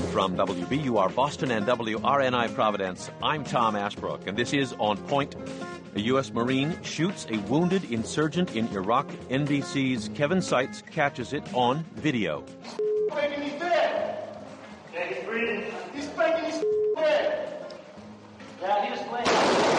From WBUR Boston and WRNI Providence, I'm Tom Ashbrook, and this is On Point. A U.S. Marine shoots a wounded insurgent in Iraq. NBC's Kevin Seitz catches it on video. Thinking he's dead. Yeah, he's breathing. He's thinking he's dead. Yeah, he was playing.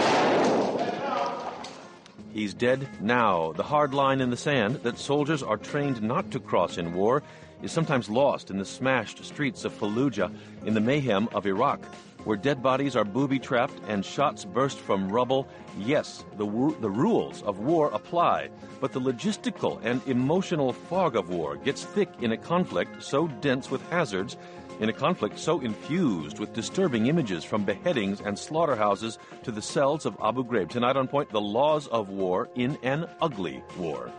He's dead now. The hard line in the sand that soldiers are trained not to cross in war is sometimes lost in the smashed streets of Fallujah in the mayhem of Iraq, where dead bodies are booby-trapped and shots burst from rubble. Yes, the rules of war apply, but the logistical and emotional fog of war gets thick in a conflict so dense with hazards, in a conflict so infused with disturbing images from beheadings and slaughterhouses to the cells of Abu Ghraib. Tonight on Point, the laws of war in an ugly war.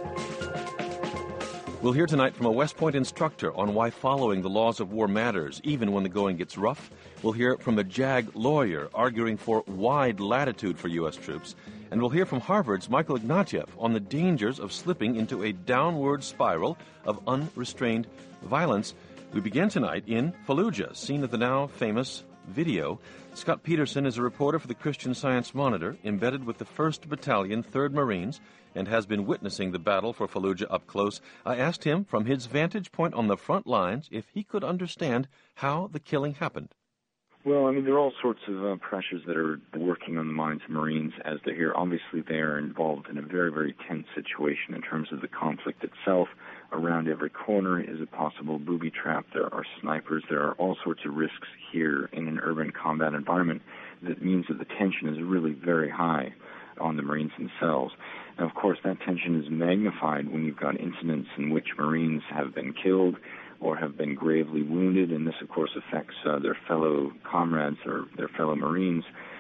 We'll hear tonight from a West Point instructor on why following the laws of war matters, even when the going gets rough. We'll hear from a JAG lawyer arguing for wide latitude for U.S. troops. And we'll hear from Harvard's Michael Ignatieff on the dangers of slipping into a downward spiral of unrestrained violence. We begin tonight in Fallujah, scene of the now famous video. Scott Peterson is a reporter for the Christian Science Monitor, embedded with the 1st Battalion, 3rd Marines, and has been witnessing the battle for Fallujah up close. I asked him, from his vantage point on the front lines, if he could understand how the killing happened. Well, I mean, there are all sorts of pressures that are working on the minds of Marines as they're here. Obviously, they are involved in a very, very tense situation in terms of the conflict itself. Around every corner is a possible booby trap. There are snipers. There are all sorts of risks here in an urban combat environment. That means that the tension is really very high on the Marines themselves. And, of course, that tension is magnified when you've got incidents in which Marines have been killed or have been gravely wounded, and this, of course, affects their fellow comrades or their fellow Marines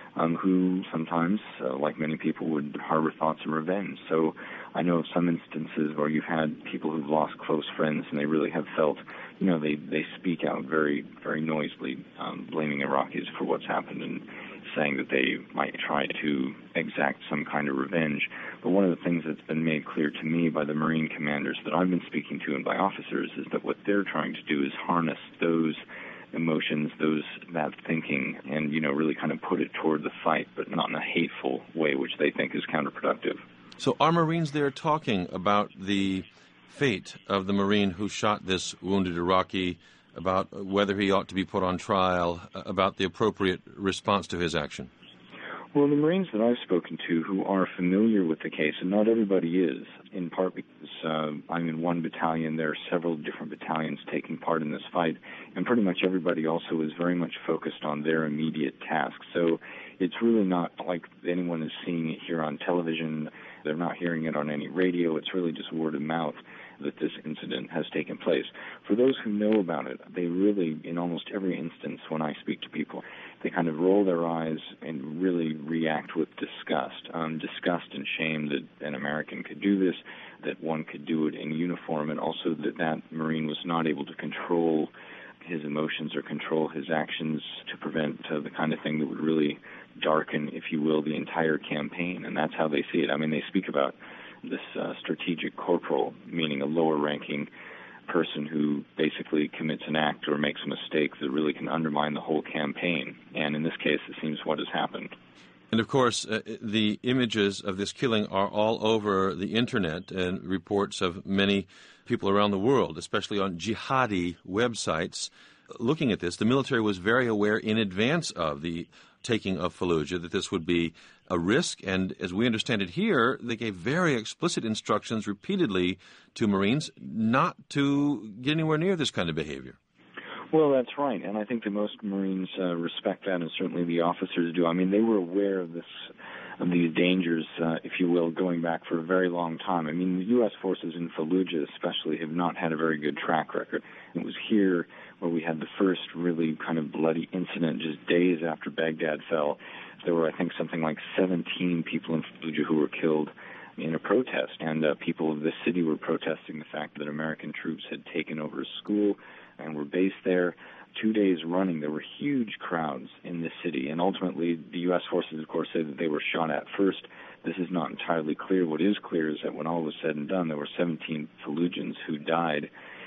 who sometimes, like many people, would harbor thoughts of revenge. So I know of some instances where you've had people who've lost close friends and they really have felt, they speak out very, very noisily, blaming Iraqis for what's happened and saying that they might try to exact some kind of revenge. But one of the things that's been made clear to me by the Marine commanders that I've been speaking to and by officers is that what they're trying to do is harness those emotions, that thinking, and, really kind of put it toward the fight, but not in a hateful way, which they think is counterproductive. So are Marines there talking about the fate of the Marine who shot this wounded Iraqi, about whether he ought to be put on trial, about the appropriate response to his action? Well, the Marines that I've spoken to who are familiar with the case, and not everybody is, in part because I'm in one battalion, there are several different battalions taking part in this fight, and pretty much everybody also is very much focused on their immediate task. So it's really not like anyone is seeing it here on television. They're not hearing it on any radio. It's really just word of mouth that this incident has taken place. For those who know about it, they really, in almost every instance when I speak to people, they kind of roll their eyes and really react with disgust. Disgust and shame that an American could do this, that one could do it in uniform, and also that Marine was not able to control his emotions or control his actions to prevent the kind of thing that would really darken, if you will, the entire campaign. And that's how they see it. I mean, they speak about this strategic corporal, meaning a lower-ranking person who basically commits an act or makes a mistake that really can undermine the whole campaign. And in this case, it seems what has happened. And, of course, the images of this killing are all over the Internet, and reports of many people around the world, especially on jihadi websites, looking at this. The military was very aware in advance of the taking of Fallujah that this would be a risk, and as we understand it here, they gave very explicit instructions repeatedly to Marines not to get anywhere near this kind of behavior. Well, that's right, and I think that most Marines respect that, and certainly the officers do. I mean, they were aware of these dangers, if you will, going back for a very long time. I mean, the U.S. forces in Fallujah especially have not had a very good track record. It was here where we had the first really kind of bloody incident just days after Baghdad fell. There were, I think, something like 17 people in Fallujah who were killed in a protest, and people of the city were protesting the fact that American troops had taken over a school and were based there. 2 days running, there were huge crowds in this city, and ultimately the U.S. forces, of course, say that they were shot at first. This is not entirely clear. What is clear is that when all was said and done, there were 17 Fallujahs who died,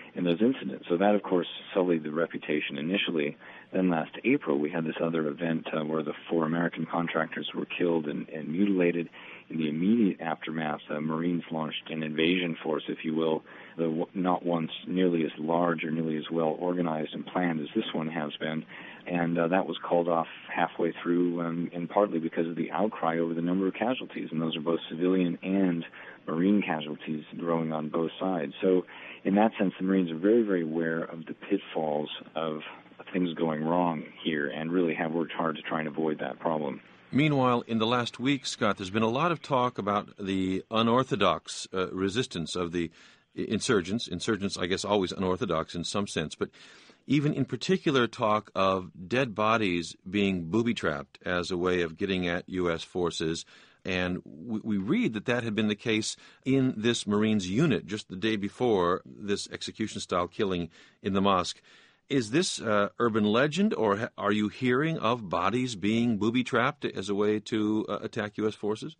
in those incidents. So that, of course, sullied the reputation initially. Then last April, we had this other event where the 4 American contractors were killed and mutilated. In the immediate aftermath, Marines launched an invasion force, if you will, though not once nearly as large or nearly as well organized and planned as this one has been. And that was called off halfway through, and partly because of the outcry over the number of casualties. And those are both civilian and Marine casualties growing on both sides. So in that sense, the Marines are very, very aware of the pitfalls of things going wrong here and really have worked hard to try and avoid that problem. Meanwhile, in the last week, Scott, there's been a lot of talk about the unorthodox resistance of the insurgents. Insurgents, I guess, always unorthodox in some sense, but even in particular talk of dead bodies being booby-trapped as a way of getting at U.S. forces. And we read that had been the case in this Marines unit just the day before this execution-style killing in the mosque. Is this urban legend, or are you hearing of bodies being booby-trapped as a way to attack U.S. forces?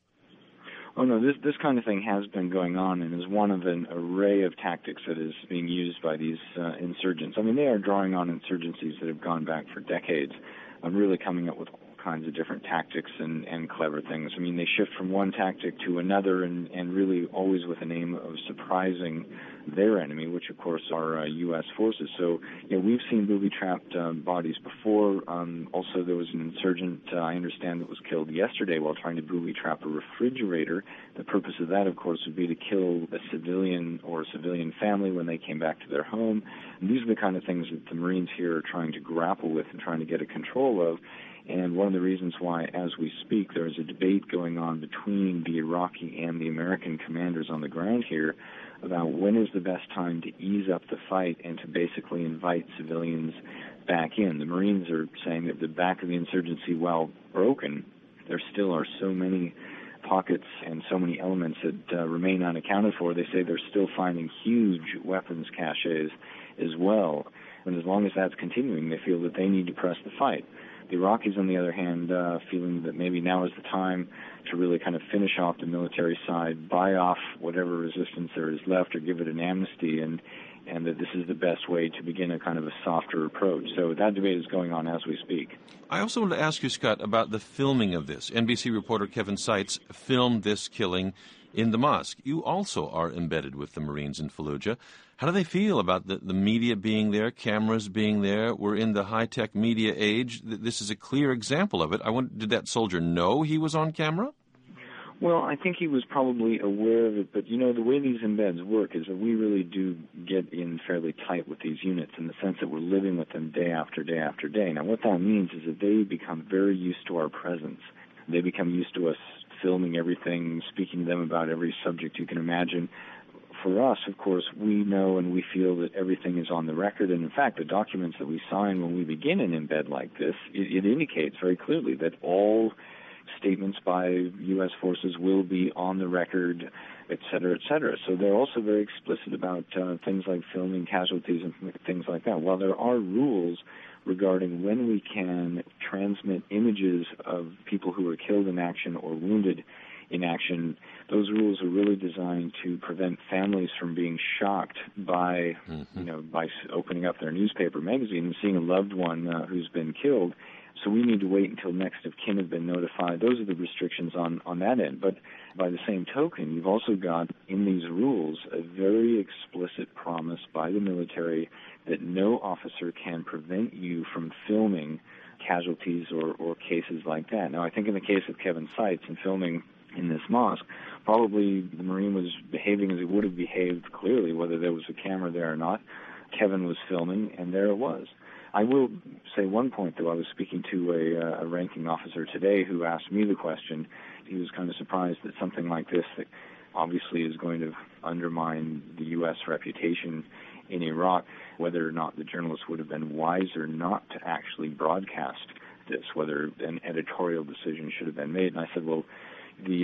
Oh, no, this kind of thing has been going on and is one of an array of tactics that is being used by these insurgents. I mean, they are drawing on insurgencies that have gone back for decades. I'm really coming up with all kinds of different tactics and clever things. I mean, they shift from one tactic to another and really always with an aim of surprising their enemy, which, of course, are U.S. forces. So, we've seen booby-trapped bodies before. Also, there was an insurgent, I understand, that was killed yesterday while trying to booby-trap a refrigerator. The purpose of that, of course, would be to kill a civilian or a civilian family when they came back to their home. And these are the kind of things that the Marines here are trying to grapple with and trying to get a control of. And one of the reasons why, as we speak, there is a debate going on between the Iraqi and the American commanders on the ground here about when is the best time to ease up the fight and to basically invite civilians back in. The Marines are saying that the back of the insurgency, while broken, there still are so many pockets and so many elements that remain unaccounted for. They say they're still finding huge weapons caches as well. And as long as that's continuing, they feel that they need to press the fight. The Iraqis, on the other hand, feeling that maybe now is the time to really kind of finish off the military side, buy off whatever resistance there is left, or give it an amnesty, and that this is the best way to begin a kind of a softer approach. So that debate is going on as we speak. I also want to ask you, Scott, about the filming of this. NBC reporter Kevin Seitz filmed this killing in the mosque. You also are embedded with the Marines in Fallujah. How do they feel about the media being there, cameras being there? We're in the high-tech media age. This is a clear example of it. I wonder, did that soldier know he was on camera? Well, I think he was probably aware of it, but, the way these embeds work is that we really do get in fairly tight with these units in the sense that we're living with them day after day after day. Now, what that means is that they become very used to our presence. They become used to us filming everything, speaking to them about every subject you can imagine. For us, of course, we know and we feel that everything is on the record. And, in fact, the documents that we sign when we begin an embed like this, it indicates very clearly that all statements by U.S. forces will be on the record, et cetera, et cetera. So they're also very explicit about things like filming casualties and things like that. While there are rules regarding when we can transmit images of people who were killed in action or wounded in action, those rules are really designed to prevent families from being shocked by, by opening up their newspaper magazine and seeing a loved one who's been killed. So we need to wait until next of kin have been notified. Those are the restrictions on that end. But by the same token, you've also got in these rules a very explicit promise by the military that no officer can prevent you from filming casualties or cases like that. Now, I think in the case of Kevin Seitz and filming in this mosque, probably the Marine was behaving as he would have behaved clearly, whether there was a camera there or not. Kevin was filming, and there it was. I will say one point, though. I was speaking to a ranking officer today who asked me the question. He was kind of surprised that something like this, that obviously is going to undermine the U.S. reputation in Iraq, whether or not the journalists would have been wiser not to actually broadcast this, whether an editorial decision should have been made. And I said, well, the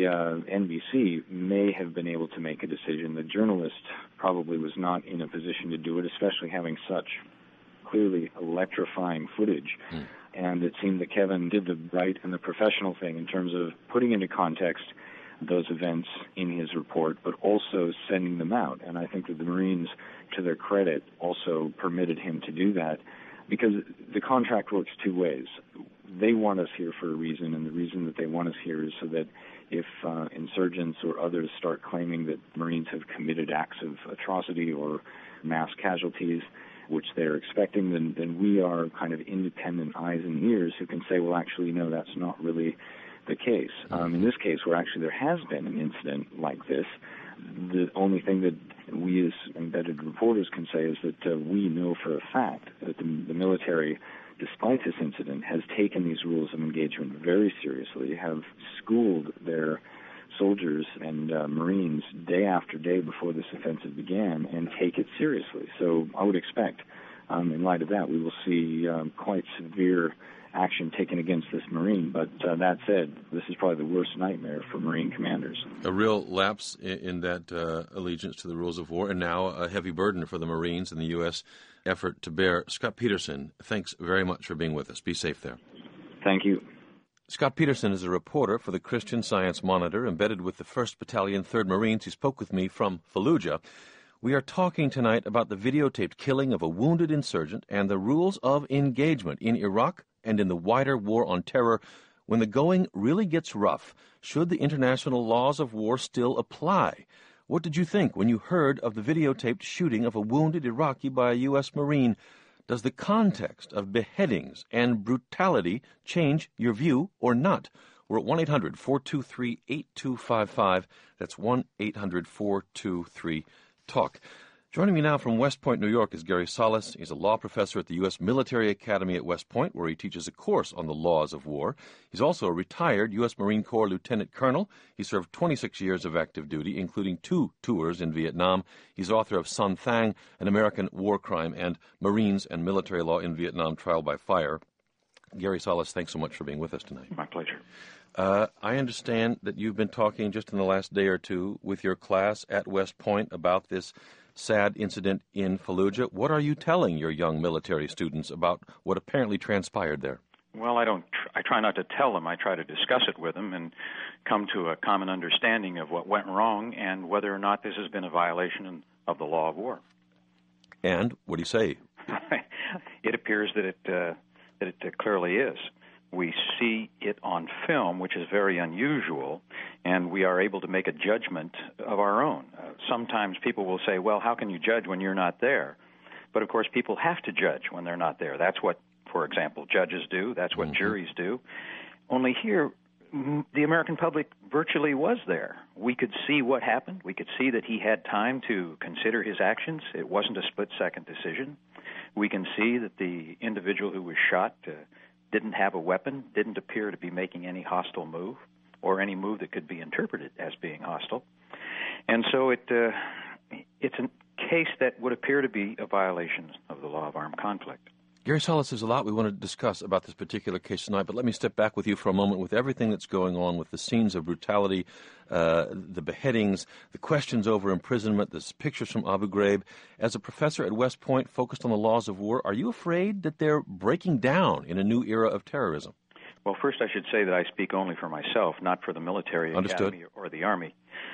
NBC may have been able to make a decision. The journalist probably was not in a position to do it, especially having such clearly electrifying footage. And it seemed that Kevin did the right and the professional thing in terms of putting into context those events in his report, but also sending them out. And I think that the Marines, to their credit, also permitted him to do that, because the contract works two ways. They want us here for a reason, and the reason that they want us here is so that if insurgents or others start claiming that Marines have committed acts of atrocity or mass casualties, which they're expecting, then we are kind of independent eyes and ears who can say, well, actually, no, that's not really the case. In this case, where actually there has been an incident like this, the only thing that we as embedded reporters can say is that we know for a fact that the military, despite this incident, has taken these rules of engagement very seriously, have schooled their soldiers and Marines day after day before this offensive began, and take it seriously. So I would expect, in light of that, we will see quite severe action taken against this Marine. But that said, this is probably the worst nightmare for Marine commanders. A real lapse in that allegiance to the rules of war, and now a heavy burden for the Marines and the U.S. effort to bear. Scott Peterson, thanks very much for being with us. Be safe there. Thank you. Scott Peterson is a reporter for the Christian Science Monitor, embedded with the 1st Battalion, 3rd Marines. He spoke with me from Fallujah. We are talking tonight about the videotaped killing of a wounded insurgent and the rules of engagement in Iraq and in the wider war on terror. When the going really gets rough, should the international laws of war still apply? What did you think when you heard of the videotaped shooting of a wounded Iraqi by a U.S. Marine? Does the context of beheadings and brutality change your view or not? We're at 1-800-423-8255. That's 1-800-423-TALK. Joining me now from West Point, New York, is Gary Salas. He's a law professor at the U.S. Military Academy at West Point, where he teaches a course on the laws of war. He's also a retired U.S. Marine Corps lieutenant colonel. He served 26 years of active duty, including 2 tours in Vietnam. He's author of Son Thang, An American War Crime, and Marines and Military Law in Vietnam, Trial by Fire. Gary Salas, thanks so much for being with us tonight. My pleasure. I understand that you've been talking just in the last day or two with your class at West Point about this sad incident in Fallujah. What are you telling your young military students about what apparently transpired there? Well, I try not to tell them. I try to discuss it with them and come to a common understanding of what went wrong and whether or not this has been a violation of the law of war. And what do you say? It appears that it clearly is. We see it on film, which is very unusual, and we are able to make a judgment of our own. Sometimes people will say, well, how can you judge when you're not there? But, of course, people have to judge when they're not there. That's what, for example, judges do. That's what juries do. Only here, the American public virtually was there. We could see what happened. We could see that he had time to consider his actions. It wasn't a split-second decision. We can see that the individual who was shot didn't have a weapon, didn't appear to be making any hostile move or any move that could be interpreted as being hostile. And so it's a case that would appear to be a violation of the law of armed conflict. Gary Salas, there's a lot we want to discuss about this particular case tonight, but let me step back with you for a moment with everything that's going on with the scenes of brutality, the beheadings, the questions over imprisonment, the pictures from Abu Ghraib. As a professor at West Point focused on the laws of war, are you afraid that they're breaking down in a new era of terrorism? Well, first I should say that I speak only for myself, not for the military academy or the Army.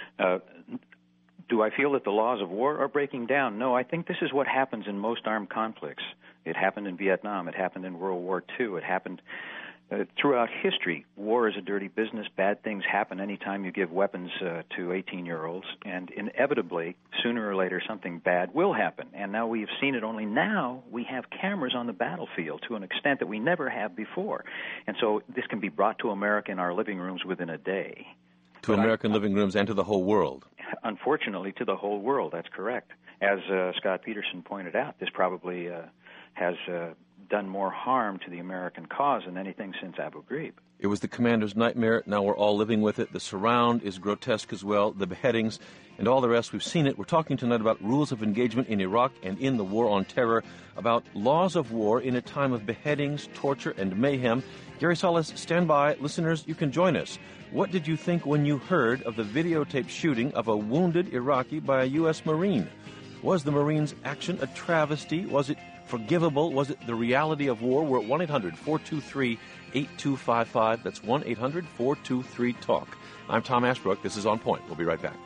Do I feel that the laws of war are breaking down? No, I think this is what happens in most armed conflicts. It happened in Vietnam. It happened in World War II. It happened throughout history. War is a dirty business. Bad things happen anytime you give weapons to 18-year-olds, and inevitably, sooner or later, something bad will happen. And now we've seen it. Only now we have cameras on the battlefield to an extent that we never have before. And so this can be brought to America in our living rooms within a day. To American living rooms and to the whole world. Unfortunately, to the whole world, that's correct. As Scott Peterson pointed out, this probably has done more harm to the American cause than anything since Abu Ghraib. It was the commander's nightmare. Now we're all living with it. The surround is grotesque as well, the beheadings, and all the rest. We've seen it. We're talking tonight about rules of engagement in Iraq and in the war on terror, about laws of war in a time of beheadings, torture, and mayhem. Gary Salas, stand by. Listeners, you can join us. What did you think when you heard of the videotaped shooting of a wounded Iraqi by a U.S. Marine? Was the Marines' action a travesty? Was it forgivable? Was it the reality of war? We're at 1-800-423-8255. That's 1-800-423-TALK. I'm Tom Ashbrook. This is On Point. We'll be right back.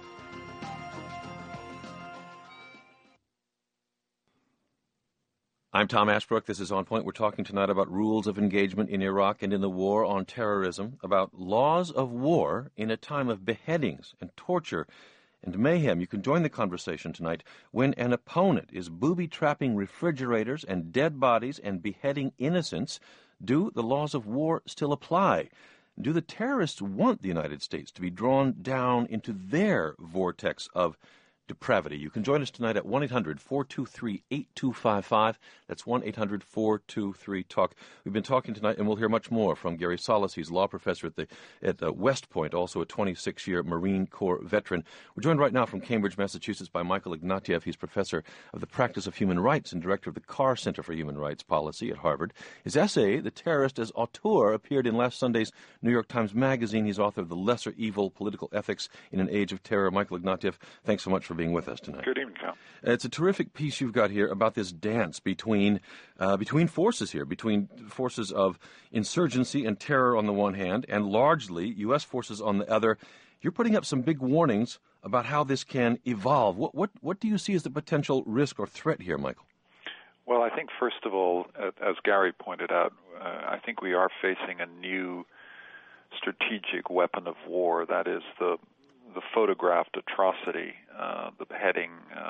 I'm Tom Ashbrook. This is On Point. We're talking tonight about rules of engagement in Iraq and in the war on terrorism, about laws of war in a time of beheadings and torture and mayhem. You can join the conversation tonight. When an opponent is booby-trapping refrigerators and dead bodies and beheading innocents, do the laws of war still apply? Do the terrorists want the United States to be drawn down into their vortex of depravity? You can join us tonight at 1-800-423-8255. That's 1-800-423-TALK. We've been talking tonight, and we'll hear much more from Gary Salas. He's a law professor at West Point, also a 26-year Marine Corps veteran. We're joined right now from Cambridge, Massachusetts by Michael Ignatieff. He's professor of the practice of human rights and director of the Carr Center for Human Rights Policy at Harvard. His essay, The Terrorist as Auteur, appeared in last Sunday's New York Times Magazine. He's author of The Lesser Evil, Political Ethics in an Age of Terror. Michael Ignatieff, thanks so much for being with us tonight. Good evening, Tom. It's a terrific piece you've got here about this dance between forces here, between forces of insurgency and terror on the one hand, and largely U.S. forces on the other. You're putting up some big warnings about how this can evolve. What do you see as the potential risk or threat here, Michael? Well, I think, first of all, as Gary pointed out, I think we are facing a new strategic weapon of war, that is the photographed atrocity, the beheading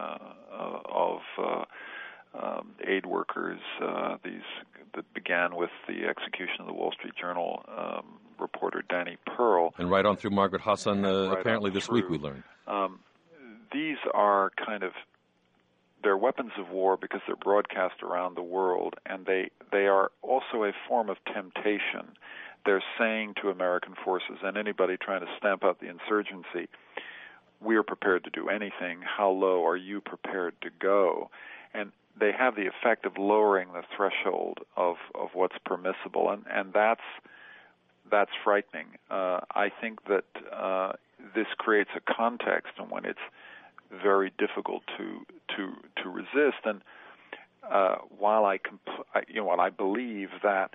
of aid workers, that began with the execution of the Wall Street Journal reporter Danny Pearl. And right on through Margaret Hassan, apparently this week we learned. These are they're weapons of war because they're broadcast around the world, and they are also a form of temptation. They're saying to American forces and anybody trying to stamp out the insurgency, we are prepared to do anything. How low are you prepared to go? And they have the effect of lowering the threshold of what's permissible, and that's frightening. I think that this creates a context in when it's very difficult to resist. And while I believe that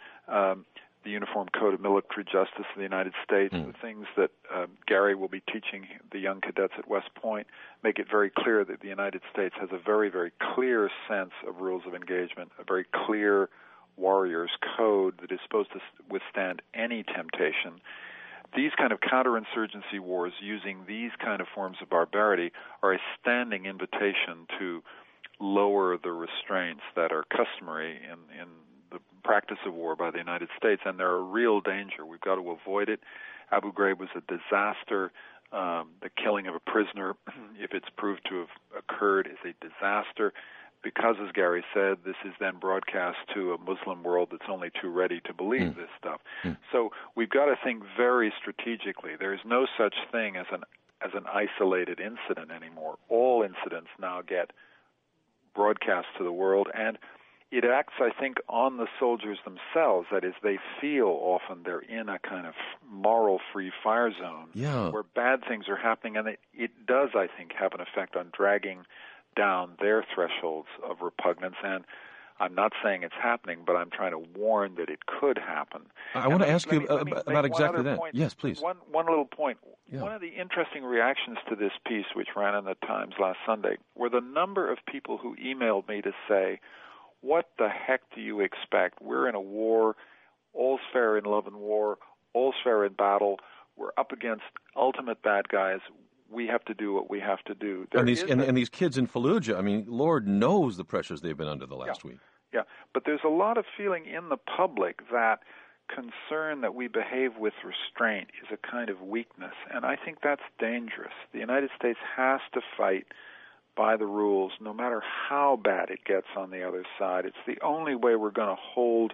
the Uniform Code of Military Justice of the United States, the things that Gary will be teaching the young cadets at West Point, make it very clear that the United States has a very, very clear sense of rules of engagement, a very clear warrior's code that is supposed to withstand any temptation. These kind of counterinsurgency wars using these kind of forms of barbarity are a standing invitation to lower the restraints that are customary in the practice of war by the United States, and they're a real danger. We've got to avoid it. Abu Ghraib was a disaster. The killing of a prisoner, if it's proved to have occurred, is a disaster. Because, as Gary said, this is then broadcast to a Muslim world that's only too ready to believe this stuff. So we've got to think very strategically. There is no such thing as an isolated incident anymore. All incidents now get broadcast to the world, and it acts, I think, on the soldiers themselves. That is, they feel often they're in a kind of moral-free fire zone where bad things are happening, and it does, I think, have an effect on dragging down their thresholds of repugnance. And I'm not saying it's happening, but I'm trying to warn that it could happen. I want to ask you about exactly that. Point. Yes, please. One little point. Yeah. One of the interesting reactions to this piece, which ran in the Times last Sunday, were the number of people who emailed me to say, what the heck do you expect? We're in a war. All's fair in love and war. All's fair in battle. We're up against ultimate bad guys. We have to do what we have to do. And these kids in Fallujah, I mean, Lord knows the pressures they've been under the last week. Yeah, but there's a lot of feeling in the public that concern that we behave with restraint is a kind of weakness, and I think that's dangerous. The United States has to fight by the rules, no matter how bad it gets on the other side. It's the only way we're going to hold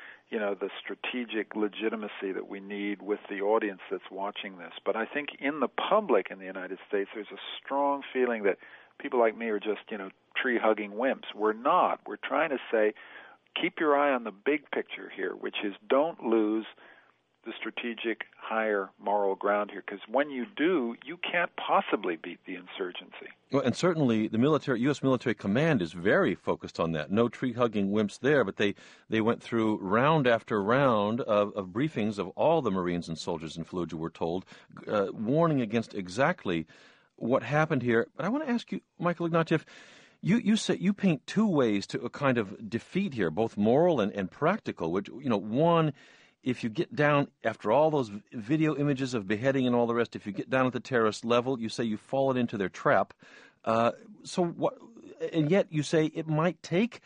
the strategic legitimacy that we need with the audience that's watching this. But I think in the public in the United States, there's a strong feeling that people like me are just, tree-hugging wimps. We're not. We're trying to say, keep your eye on the big picture here, which is don't lose the strategic, higher moral ground here, because when you do, you can't possibly beat the insurgency. Well, and certainly the U.S. military command is very focused on that. No tree-hugging wimps there, but they went through round after round of briefings of all the Marines and soldiers in Fallujah, we're told, warning against exactly what happened here. But I want to ask you, Michael Ignatieff, you say you paint two ways to a kind of defeat here, both moral and practical, which, one, if you get down, after all those video images of beheading and all the rest, if you get down at the terrorist level, you say you've fallen into their trap. And yet you say it might take,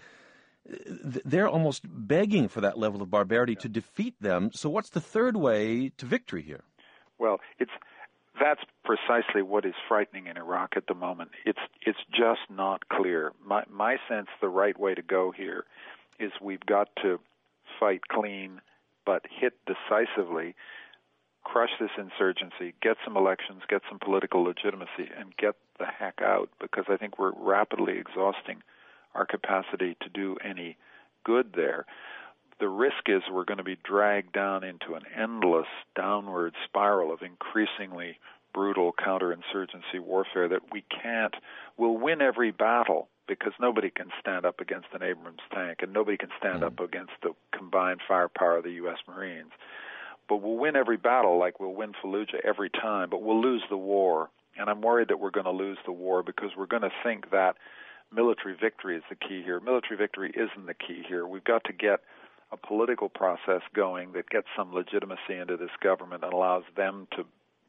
they're almost begging for that level of barbarity to defeat them. So what's the third way to victory here? Well, that's precisely what is frightening in Iraq at the moment. It's just not clear. My sense, the right way to go here is we've got to fight clean, but hit decisively, crush this insurgency, get some elections, get some political legitimacy, and get the heck out, because I think we're rapidly exhausting our capacity to do any good there. The risk is we're going to be dragged down into an endless downward spiral of increasingly brutal counterinsurgency warfare that we'll win every battle, because nobody can stand up against an Abrams tank, and nobody can stand up against the combined firepower of the U.S. Marines. But we'll win every battle, like we'll win Fallujah every time, but we'll lose the war. And I'm worried that we're going to lose the war because we're going to think that military victory is the key here. Military victory isn't the key here. We've got to get a political process going that gets some legitimacy into this government and allows them to,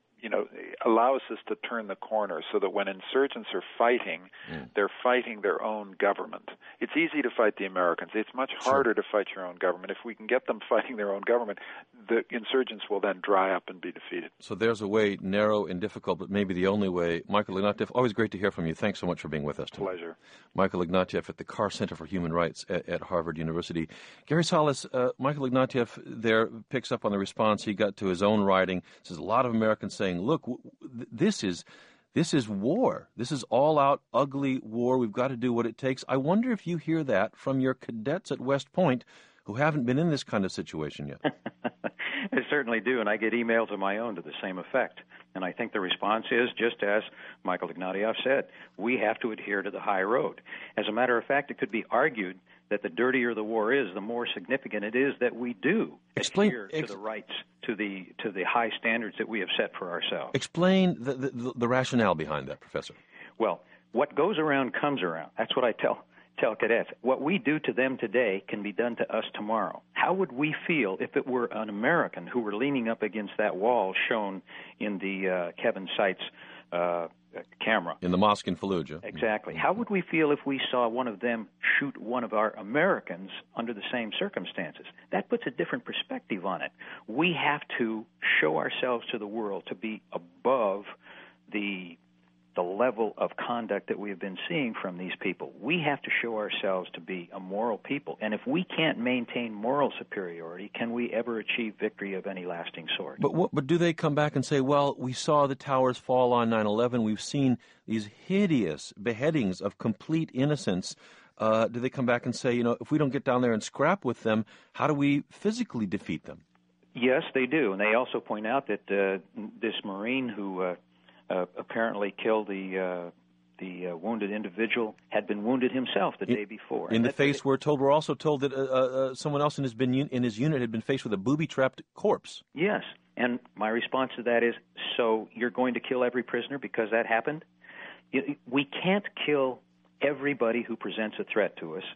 allows us to turn the corner so that when insurgents are fighting, they're fighting their own government. It's easy to fight the Americans. It's much harder to fight your own government. If we can get them fighting their own government, the insurgents will then dry up and be defeated. So there's a way, narrow and difficult, but maybe the only way. Michael Ignatieff, always great to hear from you. Thanks so much for being with us today. Pleasure. Michael Ignatieff at the Carr Center for Human Rights at Harvard University. Gary Salas, Michael Ignatieff there picks up on the response he got to his own writing. Says a lot of Americans saying, look, this is war. This is all-out, ugly war. We've got to do what it takes. I wonder if you hear that from your cadets at West Point who haven't been in this kind of situation yet. I certainly do, and I get emails of my own to the same effect. And I think the response is, just as Michael Ignatieff said, we have to adhere to the high road. As a matter of fact, it could be argued that the dirtier the war is, the more significant it is that we do adhere to the rights, to the high standards that we have set for ourselves. Explain the rationale behind that, Professor. Well, what goes around comes around. That's what I tell cadets. What we do to them today can be done to us tomorrow. How would we feel if it were an American who were leaning up against that wall shown in the Kevin Seitz camera? In the mosque in Fallujah. Exactly. How would we feel if we saw one of them shoot one of our Americans under the same circumstances? That puts a different perspective on it. We have to show ourselves to the world to be above the level of conduct that we have been seeing from these people. We have to show ourselves to be a moral people. And if we can't maintain moral superiority, can we ever achieve victory of any lasting sort? But do they come back and say, well, we saw the towers fall on 9/11. We've seen these hideous beheadings of complete innocents. Do they come back and say, if we don't get down there and scrap with them, how do we physically defeat them? Yes, they do. And they also point out that this Marine who apparently killed the wounded individual had been wounded himself the day before. In the face, we're also told that someone else in his unit had been faced with a booby-trapped corpse. Yes, and my response to that is, so you're going to kill every prisoner because that happened? We can't kill everybody who presents a threat to us.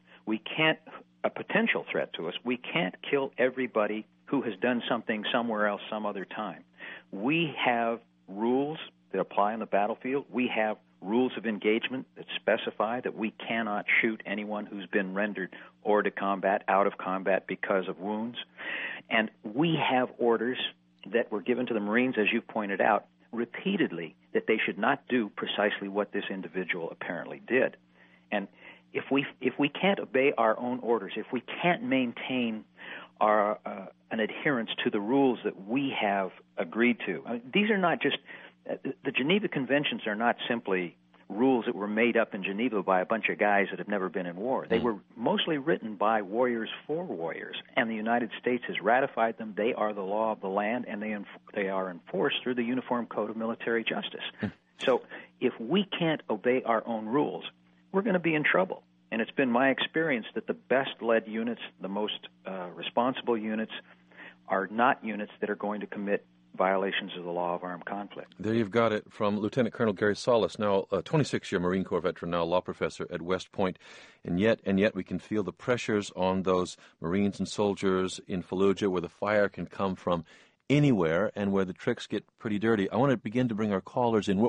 A potential threat to us. We can't kill everybody who has done something somewhere else some other time. We have rules that apply on the battlefield. We have rules of engagement that specify that we cannot shoot anyone who's been rendered hors de combat, out of combat because of wounds. And we have orders that were given to the Marines, as you've pointed out, repeatedly, that they should not do precisely what this individual apparently did. And if we can't obey our own orders, if we can't maintain our an adherence to the rules that we have agreed to, these are not just the Geneva Conventions are not simply rules that were made up in Geneva by a bunch of guys that have never been in war. They were mostly written by warriors for warriors, and the United States has ratified them. They are the law of the land, and they are enforced through the Uniform Code of Military Justice. So if we can't obey our own rules, we're going to be in trouble. And it's been my experience that the best-led units, the most responsible units, are not units that are going to commit violations of the law of armed conflict. There you've got it from Lieutenant Colonel Gary Salas, now a 26-year Marine Corps veteran, now law professor at West Point. And yet we can feel the pressures on those Marines and soldiers in Fallujah where the fire can come from anywhere and where the tricks get pretty dirty. I want to begin to bring our callers in. We're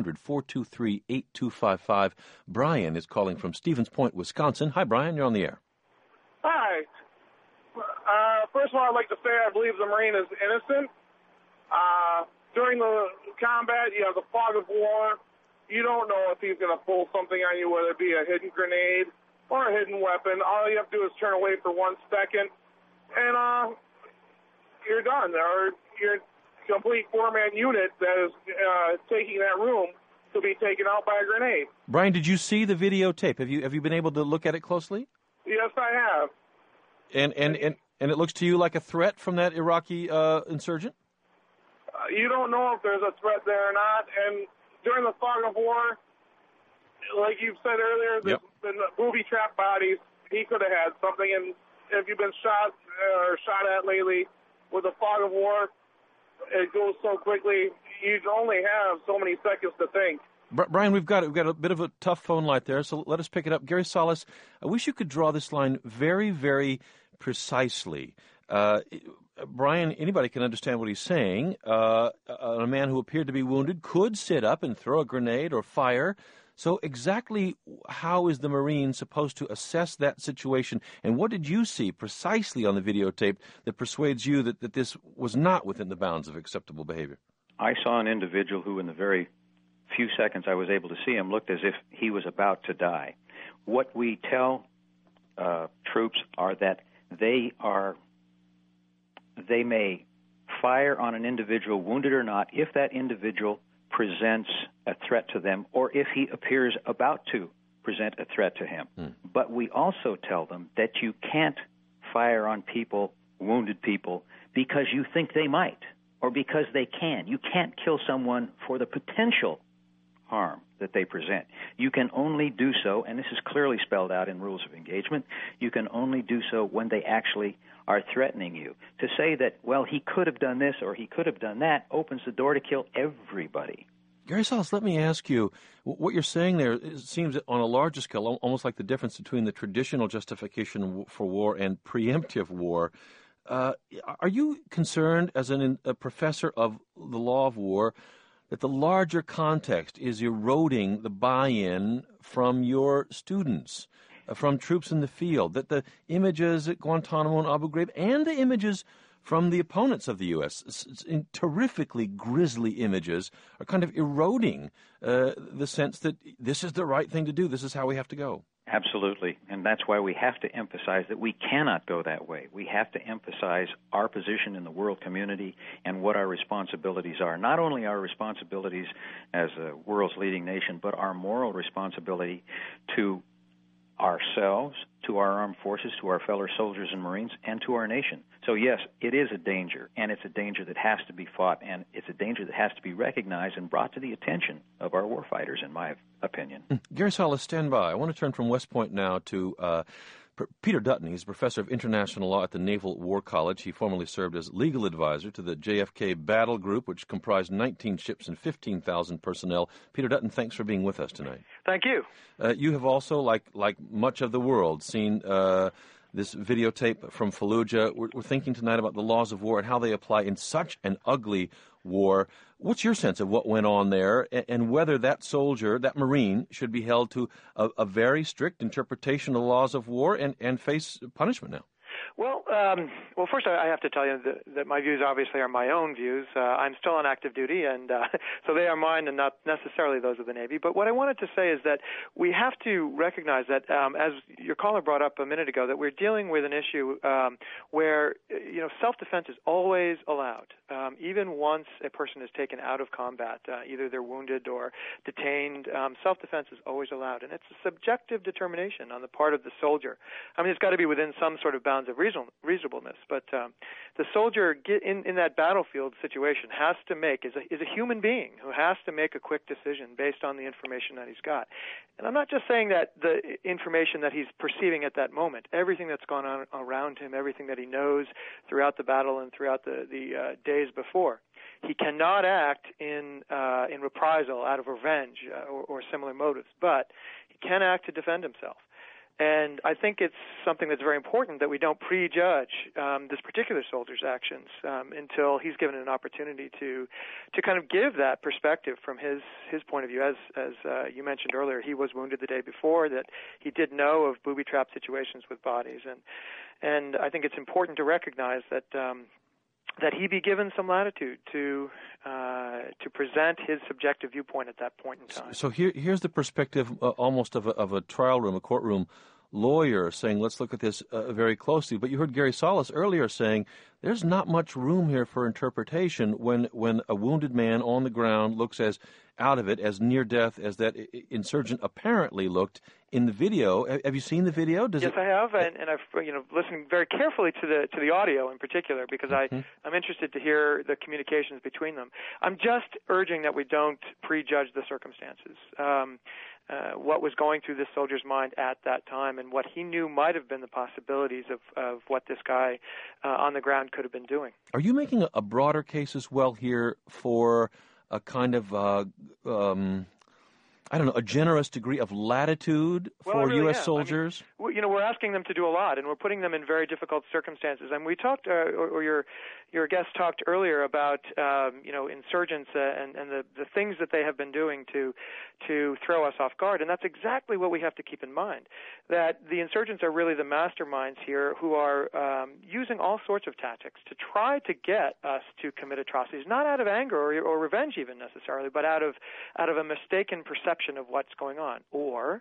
1-800-423-8255. Brian is calling from Stevens Point, Wisconsin. Hi, Brian. You're on the air. Hi. First of all, I'd like to say I believe the Marine is innocent. During the combat, you have the fog of war. You don't know if he's going to pull something on you, whether it be a hidden grenade or a hidden weapon. All you have to do is turn away for 1 second, and you're done. Or your complete four-man unit that is taking that room to be taken out by a grenade. Brian, did you see the videotape? Have you been able to look at it closely? Yes, I have. And it looks to you like a threat from that Iraqi insurgent? You don't know if there's a threat there or not. And during the fog of war, like you said earlier, the booby-trapped bodies, he could have had something. And if you've been shot at lately with the fog of war, it goes so quickly, you only have so many seconds to think. Brian, we've got a bit of a tough phone line there, so let us pick it up. Gary Salas, I wish you could draw this line very, very precisely. Brian, anybody can understand what he's saying. A man who appeared to be wounded could sit up and throw a grenade or fire. So exactly how is the Marine supposed to assess that situation? And what did you see precisely on the videotape that persuades you that this was not within the bounds of acceptable behavior? I saw an individual who, in the very few seconds I was able to see him, looked as if he was about to die. What we tell troops are that they may fire on an individual, wounded or not, if that individual presents a threat to them or if he appears about to present a threat to him. But we also tell them that you can't fire on people, wounded people, because you think they might or because they can. You can't kill someone for the potential harm that they present. You can only do so, and this is clearly spelled out in rules of engagement, you can only do so when they actually are threatening you. To say that, well, he could have done this or he could have done that opens the door to kill everybody. Gary Salas, let me ask you, what you're saying there seems on a larger scale almost like the difference between the traditional justification for war and preemptive war. Are you concerned as a professor of the law of war that the larger context is eroding the buy-in from your students, from troops in the field, that the images at Guantanamo and Abu Ghraib and the images from the opponents of the U.S., terrifically grisly images, are kind of eroding the sense that this is the right thing to do, this is how we have to go? Absolutely, and that's why we have to emphasize that we cannot go that way. We have to emphasize our position in the world community and what our responsibilities are. Not only our responsibilities as a world's leading nation, but our moral responsibility to ourselves, to our armed forces, to our fellow soldiers and Marines, and to our nation. So yes, it is a danger, and it's a danger that has to be fought, and it's a danger that has to be recognized and brought to the attention of our warfighters, in my opinion. Gary Salas, stand by. I want to turn from West Point now to Peter Dutton. He's a professor of international law at the Naval War College. He formerly served as legal advisor to the JFK Battle Group, which comprised 19 ships and 15,000 personnel. Peter Dutton, thanks for being with us tonight. Thank you. You have also, like much of the world, seen this videotape from Fallujah. We're thinking tonight about the laws of war and how they apply in such an ugly war. What's your sense of what went on there and whether that soldier, that Marine, should be held to a very strict interpretation of the laws of war and face punishment now? Well, first I have to tell you that my views obviously are my own views. I'm still on active duty, and so they are mine and not necessarily those of the Navy. But what I wanted to say is that we have to recognize that, as your caller brought up a minute ago, that we're dealing with an issue where self-defense is always allowed, even once a person is taken out of combat, either they're wounded or detained. Self-defense is always allowed, and it's a subjective determination on the part of the soldier. I mean, it's got to be within some sort of bounds of reasonableness, but the soldier in that battlefield situation has to make, is a human being who has to make a quick decision based on the information that he's got. And I'm not just saying that the information that he's perceiving at that moment, everything that's gone on around him, everything that he knows throughout the battle and throughout the days before. He cannot act in reprisal out of revenge or similar motives, but he can act to defend himself. And I think it's something that's very important that we don't prejudge this particular soldier's actions until he's given an opportunity to kind of give that perspective from his point of view. As you mentioned earlier, he was wounded the day before, that he did know of booby-trap situations with bodies. And I think it's important to recognize that he be given some latitude to present his subjective viewpoint at that point in time. So here's the perspective almost of a trial room, a courtroom lawyer saying, let's look at this very closely. But you heard Gary Salas earlier saying there's not much room here for interpretation when a wounded man on the ground looks as out of it, as near death as that insurgent apparently looked in the video. Have you seen the video? Yes, I have, and I've listened very carefully to the audio in particular because I'm interested to hear the communications between them. I'm just urging that we don't prejudge the circumstances. What was going through this soldier's mind at that time and what he knew might have been the possibilities of what this guy on the ground could have been doing. Are you making a broader case as well here for a kind of, a generous degree of latitude for U.S. soldiers? I mean, we're asking them to do a lot, and we're putting them in very difficult circumstances. And we talked, or your guest talked earlier about, insurgents and the things that they have been doing to throw us off guard. And that's exactly what we have to keep in mind, that the insurgents are really the masterminds here who are using all sorts of tactics to try to get us to commit atrocities, not out of anger or revenge even necessarily, but out of a mistaken perception of what's going on, or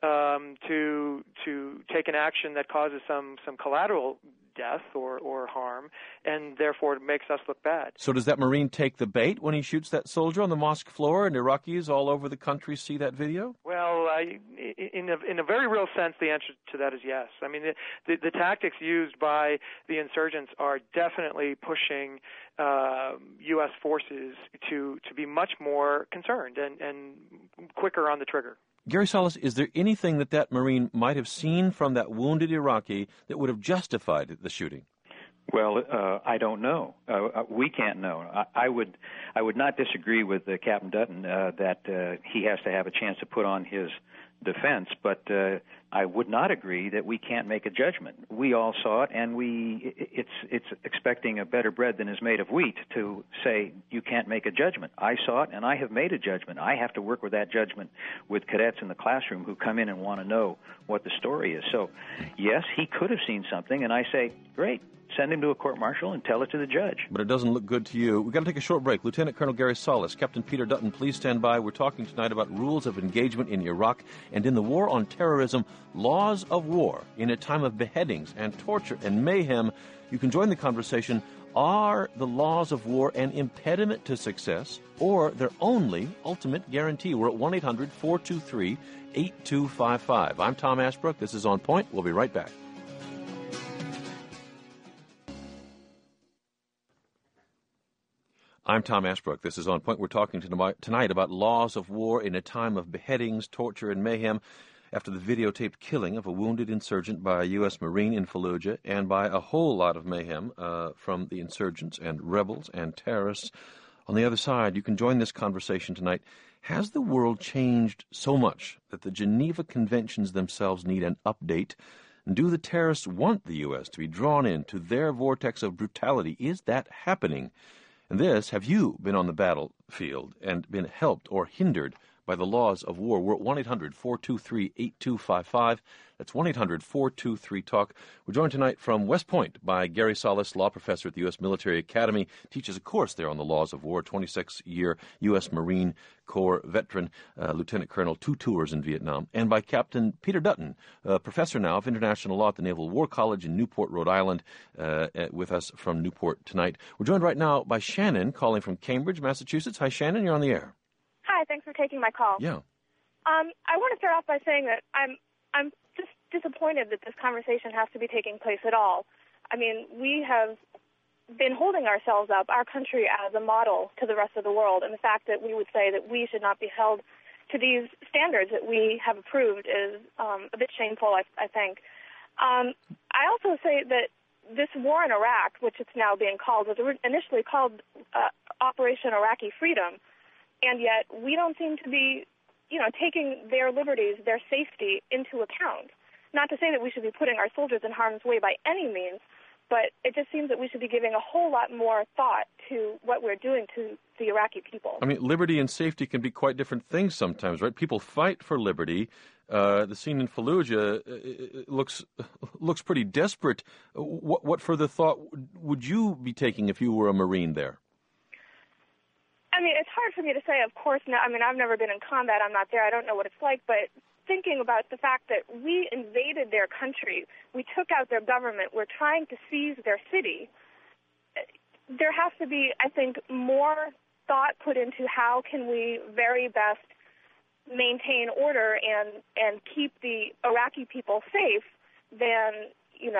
to take an action that causes some collateral death or harm, and therefore it makes us look bad. So does that Marine take the bait when he shoots that soldier on the mosque floor, and Iraqis all over the country see that video? Well, in a very real sense, the answer to that is yes. I mean, the tactics used by the insurgents are definitely pushing U.S. forces to be much more concerned and quicker on the trigger. Gary Salas, is there anything that Marine might have seen from that wounded Iraqi that would have justified the shooting? Well, I don't know. We can't know. I would not disagree with Captain Dutton that he has to have a chance to put on his defense, but I would not agree that we can't make a judgment. We all saw it, and it's expecting a better bread than is made of wheat to say you can't make a judgment. I saw it, and I have made a judgment. I have to work with that judgment with cadets in the classroom who come in and want to know what the story is. So, yes, he could have seen something, and I say, great. Send him to a court-martial and tell it to the judge. But it doesn't look good to you. We've got to take a short break. Lieutenant Colonel Gary Salas, Captain Peter Dutton, please stand by. We're talking tonight about rules of engagement in Iraq and in the war on terrorism, laws of war in a time of beheadings and torture and mayhem. You can join the conversation. Are the laws of war an impediment to success or their only ultimate guarantee? We're at 1-800-423-8255. I'm Tom Ashbrook. This is On Point. We'll be right back. I'm Tom Ashbrook. This is On Point. We're talking tonight about laws of war in a time of beheadings, torture, and mayhem after the videotaped killing of a wounded insurgent by a U.S. Marine in Fallujah and by a whole lot of mayhem from the insurgents and rebels and terrorists. On the other side, you can join this conversation tonight. Has the world changed so much that the Geneva Conventions themselves need an update? And do the terrorists want the U.S. to be drawn into their vortex of brutality? Is that happening? And this, have you been on the battlefield and been helped or hindered by the laws of war. We're at 1-800-423-8255. That's 1-800-423-TALK. We're joined tonight from West Point by Gary Salas, law professor at the U.S. Military Academy, teaches a course there on the laws of war, 26-year U.S. Marine Corps veteran, lieutenant colonel, 2 tours in Vietnam, and by Captain Peter Dutton, professor now of international law at the Naval War College in Newport, Rhode Island, with us from Newport tonight. We're joined right now by Shannon, calling from Cambridge, Massachusetts. Hi, Shannon, you're on the air. Hi, thanks for taking my call. Yeah. I want to start off by saying that I'm just disappointed that this conversation has to be taking place at all. I mean, we have been holding ourselves up, our country, as a model to the rest of the world, and the fact that we would say that we should not be held to these standards that we have approved is a bit shameful, I think. I also say that this war in Iraq, which it's now being called, was initially called Operation Iraqi Freedom, and yet we don't seem to be, taking their liberties, their safety into account. Not to say that we should be putting our soldiers in harm's way by any means, but it just seems that we should be giving a whole lot more thought to what we're doing to the Iraqi people. I mean, liberty and safety can be quite different things sometimes, right? People fight for liberty. The scene in Fallujah looks pretty desperate. What further thought would you be taking if you were a Marine there? I mean, it's hard for me to say, of course. I mean, I've never been in combat. I'm not there. I don't know what it's like. But thinking about the fact that we invaded their country, we took out their government, we're trying to seize their city, there has to be, I think, more thought put into how can we very best maintain order and keep the Iraqi people safe than,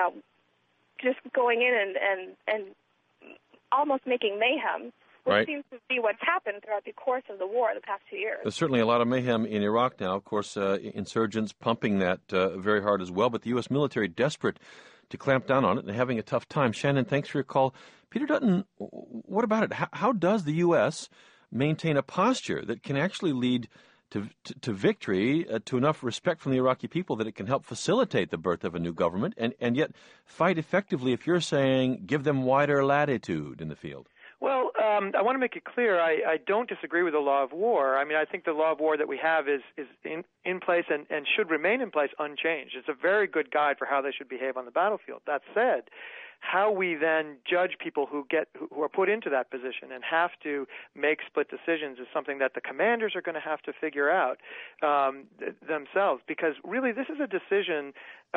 just going in and almost making mayhem. Which right. seems to be what's happened throughout the course of the war the past 2 years. There's certainly a lot of mayhem in Iraq now. Of course, insurgents pumping that very hard as well, but the U.S. military desperate to clamp down on it and having a tough time. Shannon, thanks for your call. Peter Dutton, what about it? How does the U.S. maintain a posture that can actually lead to victory, to enough respect from the Iraqi people that it can help facilitate the birth of a new government, and yet fight effectively if you're saying give them wider latitude in the field? Well, I want to make it clear, I don't disagree with the law of war. I mean, I think the law of war that we have is in place and should remain in place unchanged. It's a very good guide for how they should behave on the battlefield. That said, how we then judge people who are put into that position and have to make split decisions is something that the commanders are going to have to figure out themselves, because really this is a decision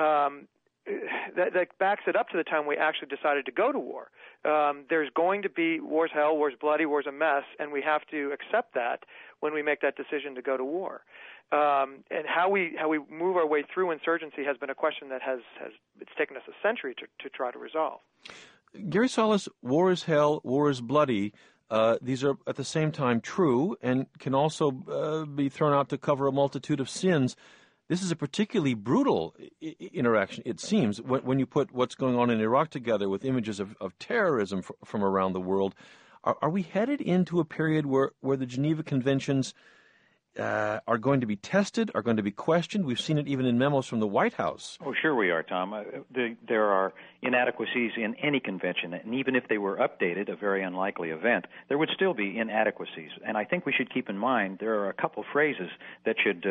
that backs it up to the time we actually decided to go to war. There's going to be war's hell, war's bloody, war's a mess, and we have to accept that when we make that decision to go to war. And how we move our way through insurgency has been a question that it's taken us a century to try to resolve. Gary Salas, war is hell, war is bloody. These are at the same time true and can also be thrown out to cover a multitude of sins. This is a particularly brutal interaction, it seems, when you put what's going on in Iraq together with images of terrorism from around the world. Are we headed into a period where the Geneva Conventions are going to be tested, are going to be questioned? We've seen it even in memos from the White House. Oh, sure we are, Tom. There are inadequacies in any convention, and even if they were updated, a very unlikely event, there would still be inadequacies. And I think we should keep in mind there are a couple phrases that should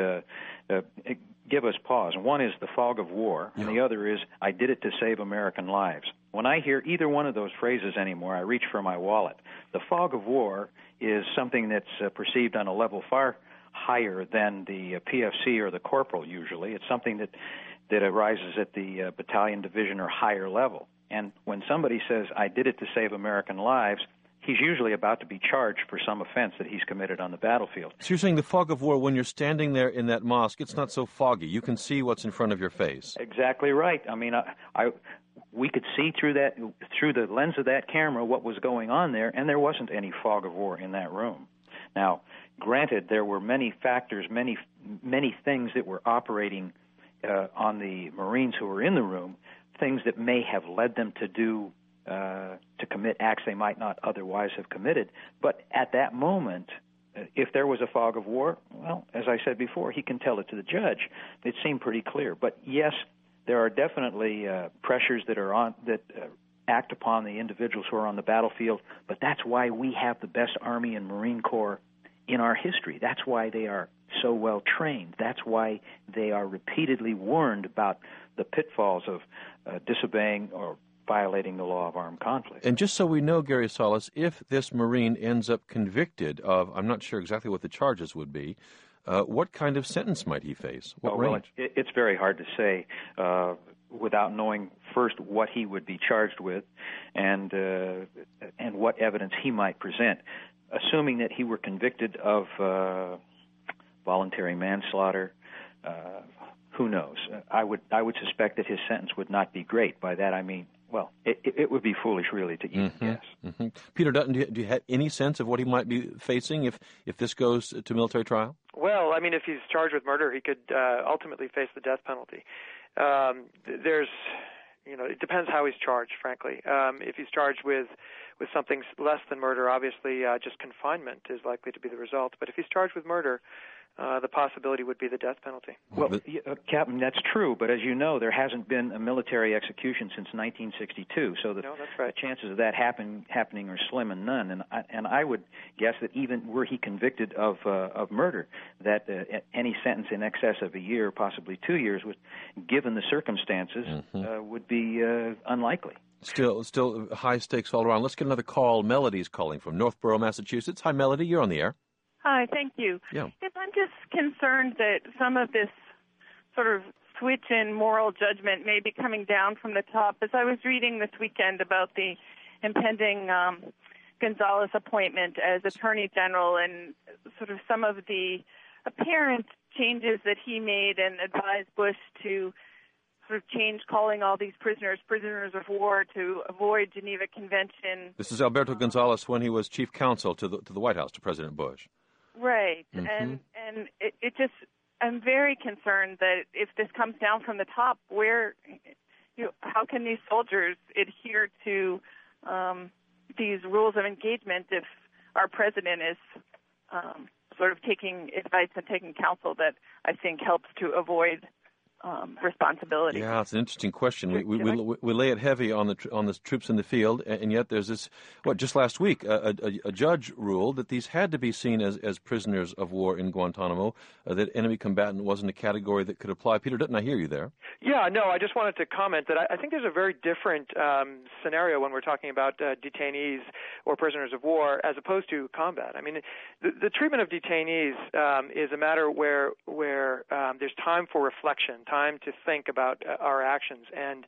give us pause. One is the fog of war, and the other is I did it to save American lives. When I hear either one of those phrases anymore, I reach for my wallet. The fog of war is something that's perceived on a level far higher than the PFC or the corporal usually. It's something that arises at the battalion, division, or higher level. And when somebody says, I did it to save American lives, he's usually about to be charged for some offense that he's committed on the battlefield. So you're saying the fog of war, when you're standing there in that mosque, it's not so foggy. You can see what's in front of your face. Exactly right. I mean, we could see through the lens of that camera what was going on there, and there wasn't any fog of war in that room. Now, granted, there were many factors, many things that were operating on the Marines who were in the room, things that may have led them to commit acts they might not otherwise have committed. But at that moment, if there was a fog of war, well, as I said before, he can tell it to the judge. It seemed pretty clear. But yes, there are definitely pressures that act upon the individuals who are on the battlefield, but that's why we have the best Army and Marine Corps in our history. That's why they are so well trained. That's why they are repeatedly warned about the pitfalls of disobeying or violating the law of armed conflict. And just so we know, Gary Salas, if this Marine ends up convicted of, I'm not sure exactly what the charges would be, what kind of sentence might he face? What range? Well, it's very hard to say without knowing first what he would be charged with and what evidence he might present. Assuming that he were convicted of voluntary manslaughter, who knows? I would suspect that his sentence would not be great. By that I mean, well, it would be foolish, really, to even guess. Mm-hmm. Peter Dutton, do you have any sense of what he might be facing if this goes to military trial? Well, I mean, if he's charged with murder, he could ultimately face the death penalty. It depends how he's charged, frankly. If he's charged with something less than murder, obviously just confinement is likely to be the result. But if he's charged with murder, the possibility would be the death penalty. Well, Captain, that's true, but as you know, there hasn't been a military execution since 1962, so the chances of that happening are slim and none. And I would guess that even were he convicted of murder, that any sentence in excess of a year, possibly 2 years, given the circumstances, would be unlikely. Still high stakes all around. Let's get another call. Melody's calling from Northborough, Massachusetts. Hi, Melody. You're on the air. Hi, thank you. Yeah. Yes, I'm just concerned that some of this sort of switch in moral judgment may be coming down from the top. As I was reading this weekend about the impending Gonzales appointment as Attorney General and sort of some of the apparent changes that he made and advised Bush to sort of change calling all these prisoners of war to avoid Geneva Convention. This is Alberto Gonzales when he was chief counsel to the White House, to President Bush. Right, and it just, I'm very concerned that if this comes down from the top, how can these soldiers adhere to these rules of engagement if our president is sort of taking advice and taking counsel that I think helps to avoid responsibility? Yeah, it's an interesting question. We lay it heavy on the troops in the field, and yet there's this. Just last week, a judge ruled that these had to be seen as prisoners of war in Guantanamo. That enemy combatant wasn't a category that could apply. Peter Dutton, I hear you there. Yeah, no, I just wanted to comment that I think there's a very different scenario when we're talking about detainees or prisoners of war as opposed to combat. I mean, the treatment of detainees is a matter where there's time for reflection, time to think about our actions, and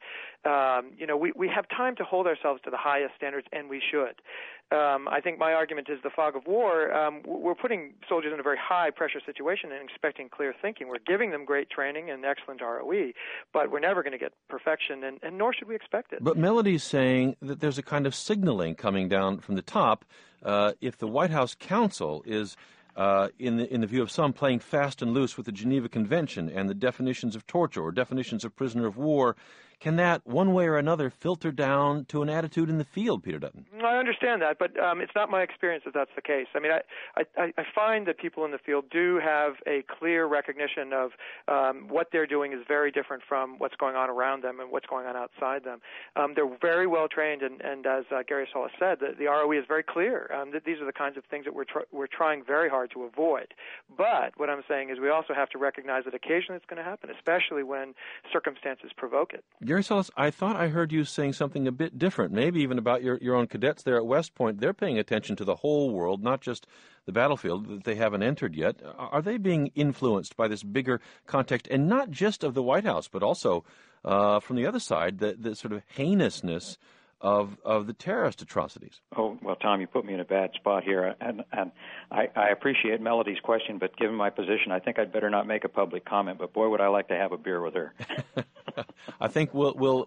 we have time to hold ourselves to the highest standards, and we should. I think my argument is the fog of war. We're putting soldiers in a very high-pressure situation and expecting clear thinking. We're giving them great training and excellent ROE, but we're never going to get perfection, and nor should we expect it. But Melody's saying that there's a kind of signaling coming down from the top. If the White House counsel is in the view of some, playing fast and loose with the Geneva Convention and the definitions of torture or definitions of prisoner of war, can that, one way or another, filter down to an attitude in the field, Peter Dutton? I understand that, but it's not my experience that that's the case. I mean, I find that people in the field do have a clear recognition of what they're doing is very different from what's going on around them and what's going on outside them. They're very well trained, and as Gary Salas said, the ROE is very clear. That these are the kinds of things that we're trying very hard to avoid. But what I'm saying is we also have to recognize that occasionally it's going to happen, especially when circumstances provoke it. Gary Salas, I thought I heard you saying something a bit different, maybe even about your own cadets there at West Point. They're paying attention to the whole world, not just the battlefield that they haven't entered yet. Are they being influenced by this bigger context, and not just of the White House, but also from the other side, the sort of heinousness of the terrorist atrocities? Oh, well, Tom, you put me in a bad spot here, and I appreciate Melody's question, but given my position, I think I'd better not make a public comment, but boy, would I like to have a beer with her. I think we'll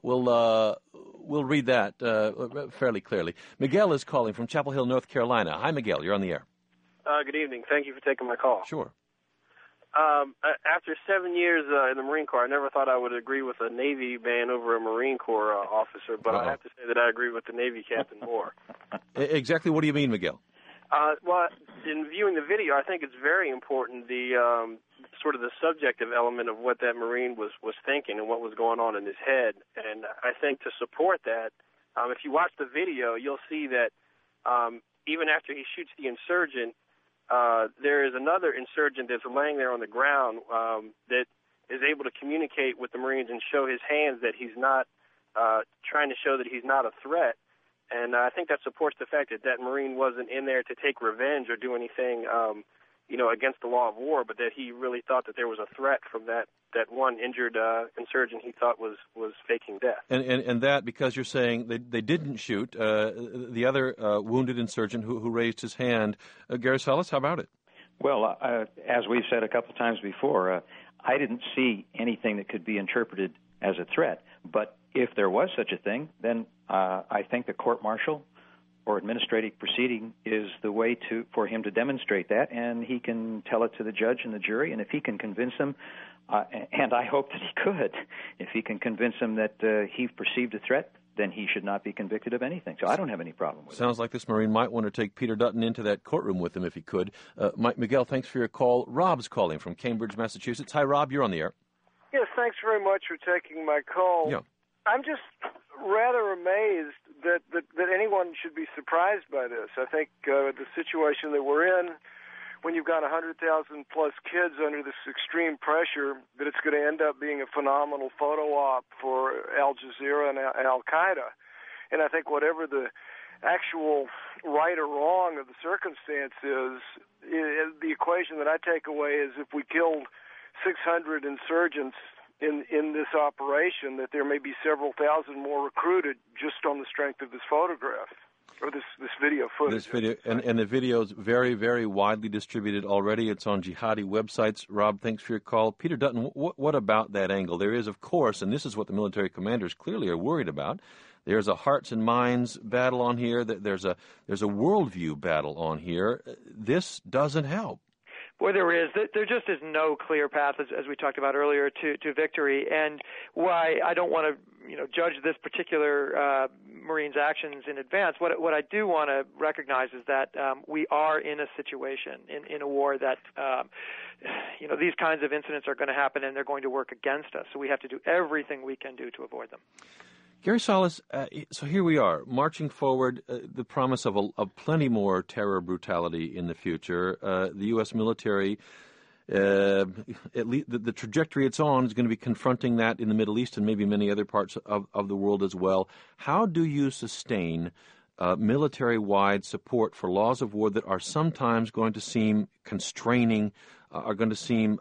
read that fairly clearly. Miguel is calling from Chapel Hill, North Carolina. Hi, Miguel. You're on the air. Good evening. Thank you for taking my call. Sure. After 7 years in the Marine Corps, I never thought I would agree with a Navy man over a Marine Corps officer, but I have to say that I agree with the Navy captain more. Exactly what do you mean, Miguel? Well, in viewing the video, I think it's very important, the sort of the subjective element of what that Marine was thinking and what was going on in his head. And I think to support that, if you watch the video, you'll see that even after he shoots the insurgent, there is another insurgent that's laying there on the ground that is able to communicate with the Marines and show his hands that he's not trying to show that he's not a threat. And I think that supports the fact that that Marine wasn't in there to take revenge or do anything, against the law of war, but that he really thought that there was a threat from that one injured insurgent he thought was faking death. And that, because you're saying they didn't shoot the other wounded insurgent who raised his hand. Gary Salas, how about it? Well, as we've said a couple of times before, I didn't see anything that could be interpreted as a threat. But if there was such a thing, then I think the court-martial or administrative proceeding is the way for him to demonstrate that, and he can tell it to the judge and the jury, and if he can convince them, and I hope that he could, if he can convince them that he perceived a threat, then he should not be convicted of anything. So I don't have any problem with it. Sounds like this Marine might want to take Peter Dutton into that courtroom with him if he could. Mike Miguel, thanks for your call. Rob's calling from Cambridge, Massachusetts. Hi, Rob, you're on the air. Yes, thanks very much for taking my call. Yeah. I'm just rather amazed that anyone should be surprised by this. I think the situation that we're in, when you've got 100,000-plus kids under this extreme pressure, that it's going to end up being a phenomenal photo op for Al Jazeera and Al-Qaeda. And I think whatever the actual right or wrong of the circumstance is, the equation that I take away is if we killed 600 insurgents in this operation, that there may be several thousand more recruited just on the strength of this photograph or this video footage. This video, and the video is very, very widely distributed already. It's on jihadi websites. Rob, thanks for your call. Peter Dutton, what about that angle? There is, of course, and this is what the military commanders clearly are worried about, there's a hearts and minds battle on here. There's a worldview battle on here. This doesn't help. Boy, there is. There just is no clear path, as we talked about earlier, to victory. And why I don't want to, judge this particular Marine's actions in advance. What I do want to recognize is that we are in a situation in a war that, these kinds of incidents are going to happen, and they're going to work against us. So we have to do everything we can do to avoid them. Gary Salas, so here we are, marching forward, the promise of plenty more terror brutality in the future. The U.S. military, at least the trajectory it's on, is going to be confronting that in the Middle East and maybe many other parts of the world as well. How do you sustain military-wide support for laws of war that are sometimes going to seem constraining, are going to seem,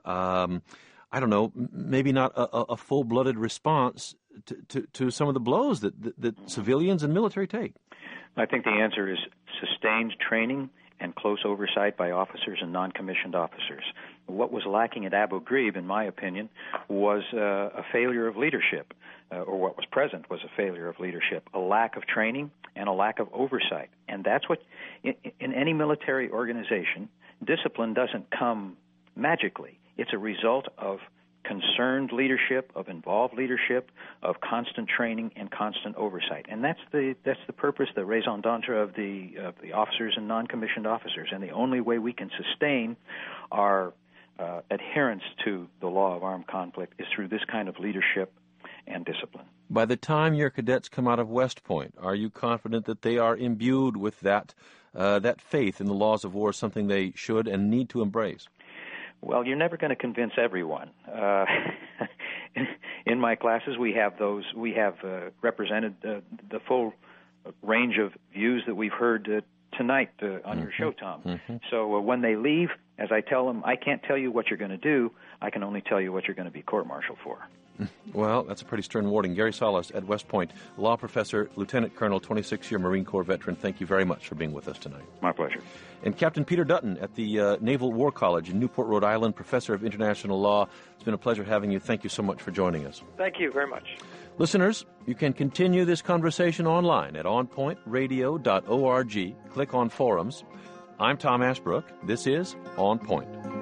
maybe not a full-blooded response to some of the blows that civilians and military take? I think the answer is sustained training and close oversight by officers and non-commissioned officers. What was lacking at Abu Ghraib, in my opinion, was a failure of leadership, or what was present was a failure of leadership, a lack of training and a lack of oversight. And that's what, in any military organization, discipline doesn't come magically. It's a result of concerned leadership, of involved leadership, of constant training and constant oversight, and that's the purpose, the raison d'etre of the officers and non-commissioned officers. And the only way we can sustain our adherence to the law of armed conflict is through this kind of leadership and discipline. By the time your cadets come out of West Point, are you confident that they are imbued with that faith in the laws of war, something they should and need to embrace? Well, you're never going to convince everyone. In my classes, we have represented the full range of views that we've heard tonight on your show, Tom. Mm-hmm. So when they leave, as I tell them, I can't tell you what you're going to do. I can only tell you what you're going to be court-martialed for. Well, that's a pretty stern warning. Gary Salas at West Point, law professor, Lieutenant Colonel, 26-year Marine Corps veteran. Thank you very much for being with us tonight. My pleasure. And Captain Peter Dutton at the Naval War College in Newport, Rhode Island, professor of international law. It's been a pleasure having you. Thank you so much for joining us. Thank you very much. Listeners, you can continue this conversation online at onpointradio.org. Click on forums. I'm Tom Ashbrook. This is On Point.